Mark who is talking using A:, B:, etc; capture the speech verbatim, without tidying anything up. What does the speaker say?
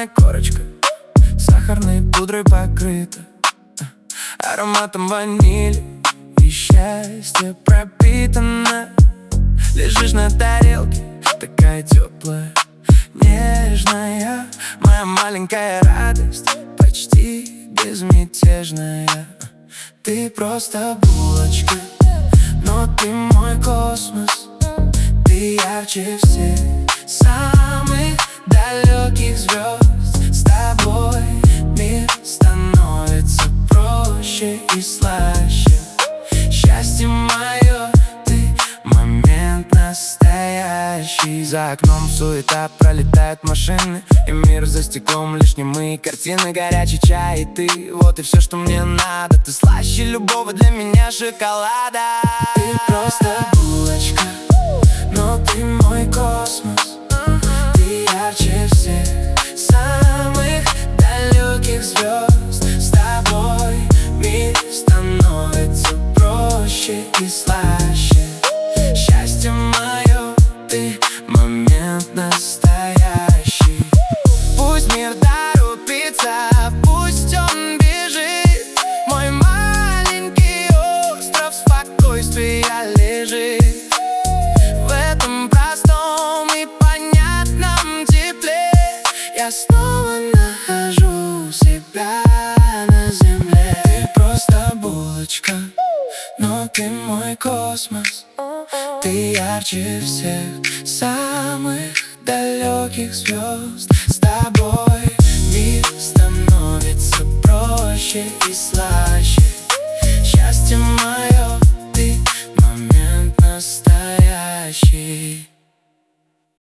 A: шоколадная корочка сахарной пудрой покрыта, ароматом ванили и счастье пропитано. Лежишь на тарелке, такая теплая, нежная, моя маленькая радость, почти безмятежная. Ты просто булочка, но ты мой космос. Ты ярче всех самых далеких звезд. С тобой мир становится проще и слаще. Счастье мое, ты момент настоящий. За окном суета, пролетают машины, и мир за стеклом лишь немые картины. Горячий чай и ты, вот и все, что мне надо. Ты слаще любого для меня шоколада. Ты просто булочка, но ты мой космос. Ты ярче всех самых далеких звезд. С тобой мир становится проще и слаще. Счастье мое, ты момент настоящий. Пусть мир торопится, пусть он бежит, мой маленький остров спокойствия лежит. В этом простом и понятном тепле я снова нахожу себя на земле. Ты просто булочка, но ты мой космос. Ты ярче всех самых далеких звезд. С тобой мир становится проще и слаще. Счастье мое, ты момент настоящий.